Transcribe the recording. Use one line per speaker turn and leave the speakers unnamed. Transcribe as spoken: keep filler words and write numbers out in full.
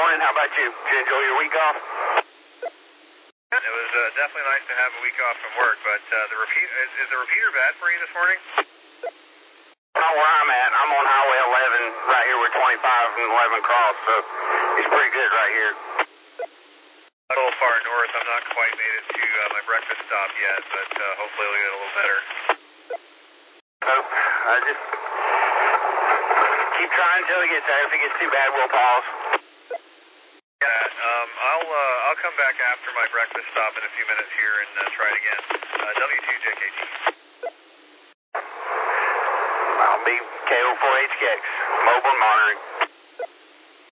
morning. How about you? Did you enjoy your week off?
It was uh, definitely nice to have a week off from work, but uh, the repeat is, is the repeater bad for you this morning?
Not where I'm at. I'm on Highway eleven, right here where twenty-five and eleven cross, so it's pretty good right here.
A little far north. I'm not quite made it to uh, my breakfast stop yet, but uh, hopefully it'll get a little better.
So I just keep trying until it gets there. If it gets too bad, we'll pause.
Yeah, um, I'll uh, I'll come back after my breakfast stop in a few minutes here and uh, try it again. Uh, W two J K T.
I'll be K O four H K X, mobile monitoring.